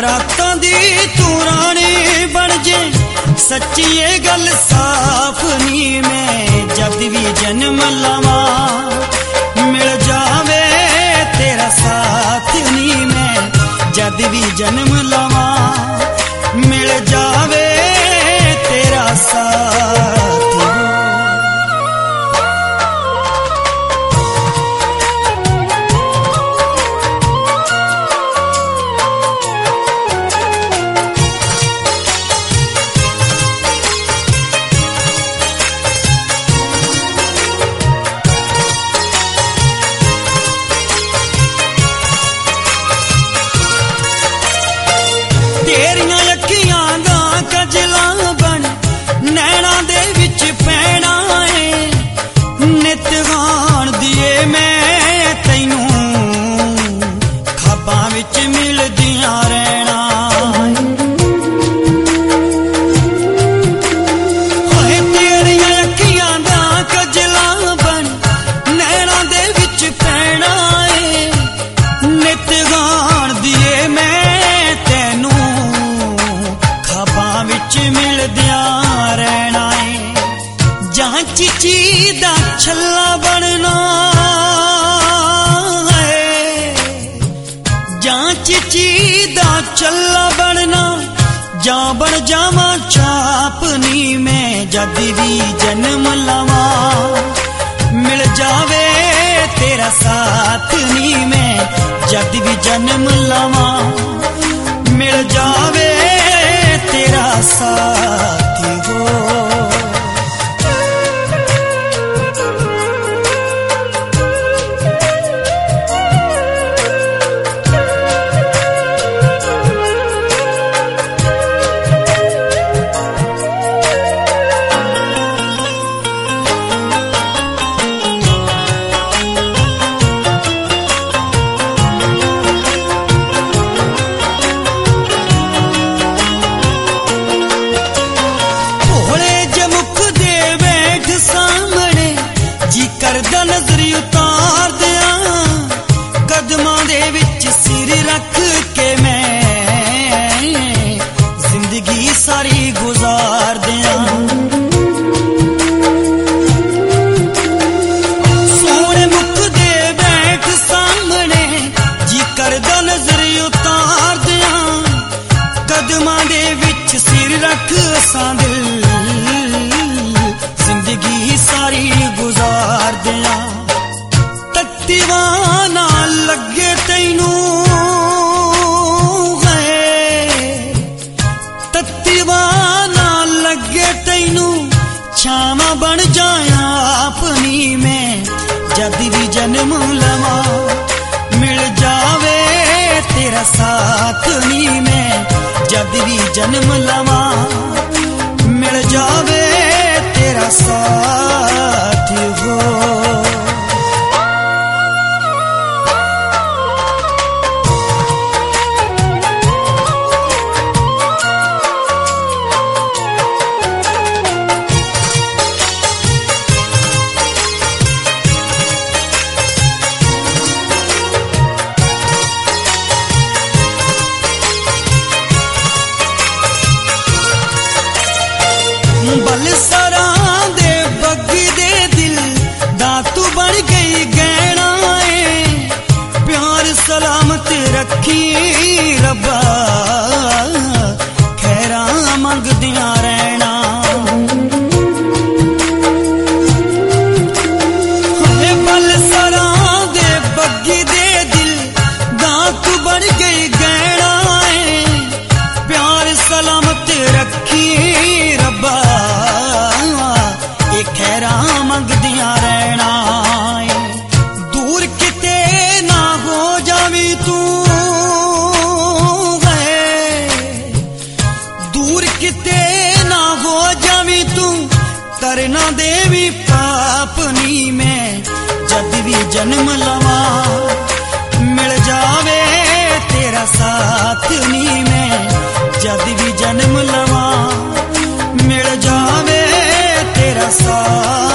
रातां दी तू रानी बन जे सच्ची ये गल साफ नी मैं जद भी जन्म लवा मिल जावे तेरा साथ नी मैं जद भी जन्म लवा मिल जावे तेरा साथ। तेरियां अखियां दा कजला बन नैना दे विच पैना है नित गान दिए मैं तैनू खाबां विच मिलदियां रहना। ओए तेरियां अखियां दा कजला बन नैना दे विच पैना है नित गान दिए मैं विच मिलदिया रहना है। जहां चिची दा छल्ला बनना है जहां चिची दा छल्ला बनना जा बन जावा चापनी में जद भी जन्म लवा मिल जावे तेरा साथ नी मैं जद भी जन्म लवा मिल जावे तेरा साथी हो। करदा नजरी उतार दिया कदमां दे विच सिर रख के मैं जिंदगी सारी गुजार दिया। सोने मुख दे बैठ सामने जी करदा नजरी उतार दिया कदमां दे विच सिर रख सा दिल जिंदगी सारी गुजार दिया। तत्तीवाना लगे तैनू तत्तीवाना लगे तैनू छावा बन जाया अपनी में जद भी जन्म लवा मिल जावे तेरा साथ नी मैं जद भी जन्म लवा मिल जावे तेरा साथ हो। बलसरा दे बग्गी दे दिल दा तू बन गई गहना है प्यार सलामत रखी रब्बा खैरा मंगदियां रहना। बलसरा दे बग्गी दे दिल दा तू बन गई गहना है प्यार सलामत रखी रब्बा खैरा मंगदियां रहना। दूर किते ना हो जावी तू दूर किते ना हो जावी तू करना देवी पापनी में जद भी जन्म लवा मिल जावे तेरा साथ नी में जद भी जन्म लवा मिल जावे तेरा साथ।